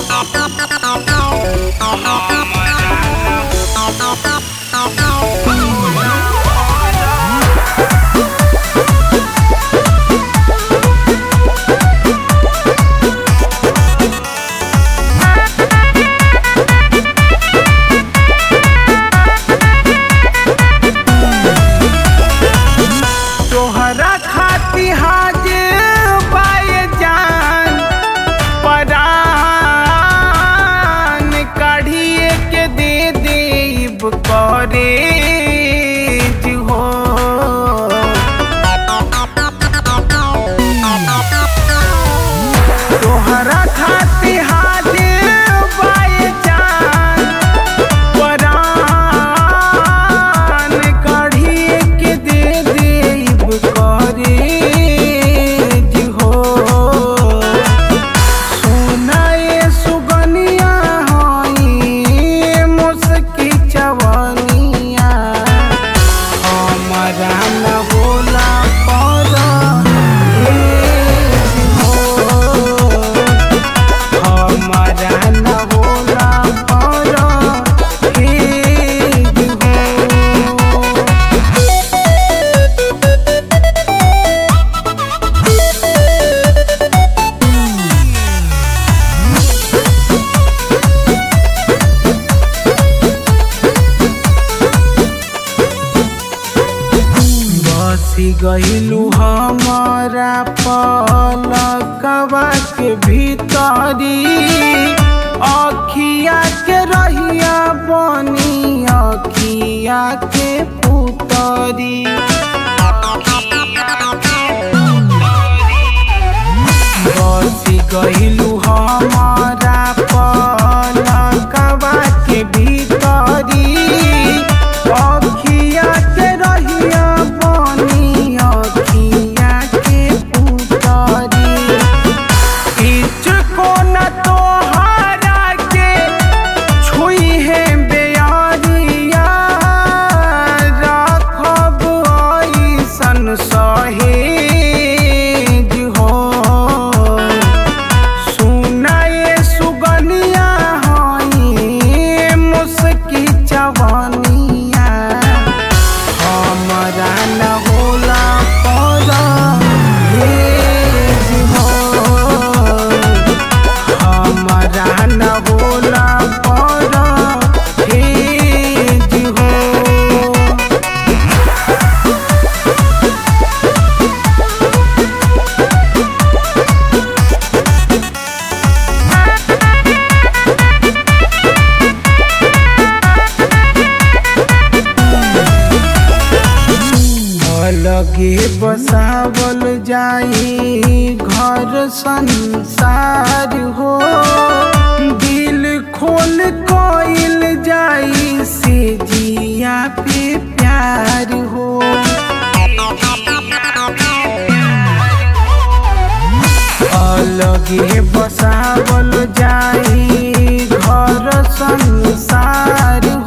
तोहरा खाती हाजिर बाए जान परान काढ़िए के दे देब करे हो। तोहरा खाती हाजिर बाए जान परान काढ़िए के दे देब करे हो। सुनाए सुगनिया हई मुस्की चवनिया हमारा न होला पर हो। हमारा न होला पर हो। बसी गइलू हमारा पलकवा के भीतरी अखिया के रहिया बनी अखिया के पुतरी। बसी गइलू हमारा पलकवा के भीतरी अखिया के रहिया बनी अखिया के पुतरी। इचको न तोहरा के छुई है बेयारिया रखब ऐसन सहेज हो। सुनाए सुगनिया हई मुस्की चवनिया हमारा न होला पर हो। हमारा न होला पर हो। अलगे बसावल जाई घर संसार हो। दिल खोल कोइल जाई से जिया पे प्यार हो। अलगे बसावल जाई घर संसार